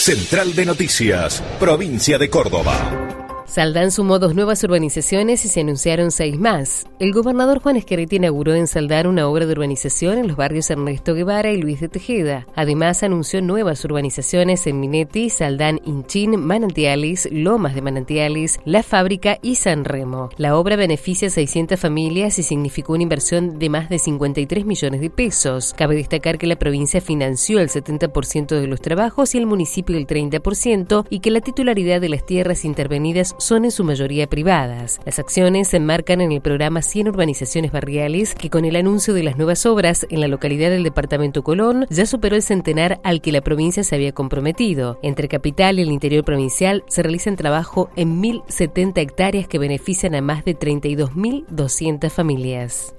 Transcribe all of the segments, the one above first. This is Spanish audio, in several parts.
Central de Noticias, provincia de Córdoba. Saldán sumó 2 nuevas urbanizaciones y se anunciaron 6 más. El gobernador Juan Schiaretti inauguró en Saldán una obra de urbanización en los barrios Ernesto Guevara y Luis de Tejeda. Además, anunció nuevas urbanizaciones en Minetti, Saldán, Hinchín, Manantiales, Lomas de Manantiales, La Fábrica y San Remo. La obra beneficia a 600 familias y significó una inversión de más de 53 millones de pesos. Cabe destacar que la provincia financió el 70% de los trabajos y el municipio el 30%, y que la titularidad de las tierras intervenidas son en su mayoría privadas. Las acciones se enmarcan en el programa 100 Urbanizaciones Barriales, que con el anuncio de las nuevas obras en la localidad del departamento Colón ya superó el centenar al que la provincia se había comprometido. Entre capital y el interior provincial se realizan trabajo en 1.070 hectáreas que benefician a más de 32.200 familias.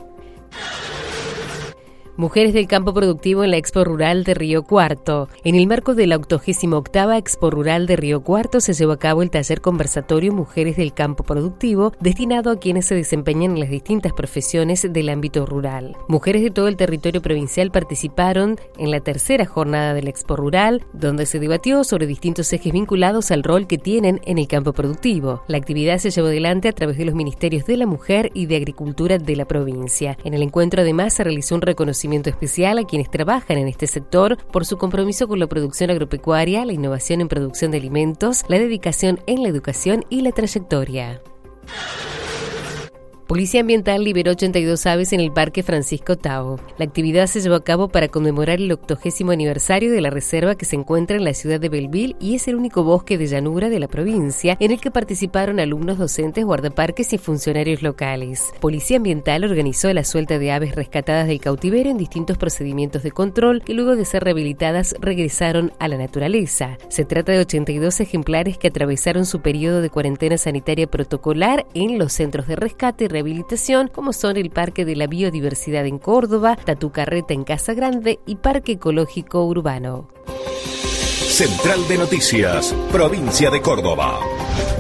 Mujeres del campo productivo en la Expo Rural de Río Cuarto. En el marco de la 88ª Expo Rural de Río Cuarto se llevó a cabo el taller conversatorio Mujeres del campo productivo, destinado a quienes se desempeñan en las distintas profesiones del ámbito rural. Mujeres de todo el territorio provincial participaron en la tercera jornada de la Expo Rural, donde se debatió sobre distintos ejes vinculados al rol que tienen en el campo productivo. La actividad se llevó adelante a través de los Ministerios de la Mujer y de Agricultura de la provincia. En el encuentro además se realizó un reconocimiento especial a quienes trabajan en este sector por su compromiso con la producción agropecuaria, la innovación en producción de alimentos, la dedicación en la educación y la trayectoria. Policía Ambiental liberó 82 aves en el Parque Francisco Tao. La actividad se llevó a cabo para conmemorar el 80º aniversario de la reserva que se encuentra en la ciudad de Belville y es el único bosque de llanura de la provincia en el que participaron alumnos, docentes, guardaparques y funcionarios locales. Policía Ambiental organizó la suelta de aves rescatadas del cautiverio en distintos procedimientos de control que luego de ser rehabilitadas regresaron a la naturaleza. Se trata de 82 ejemplares que atravesaron su periodo de cuarentena sanitaria protocolar en los centros de rescate y rehabilitación, como son el Parque de la Biodiversidad en Córdoba, Tatucarreta en Casa Grande y Parque Ecológico Urbano. Central de Noticias, provincia de Córdoba.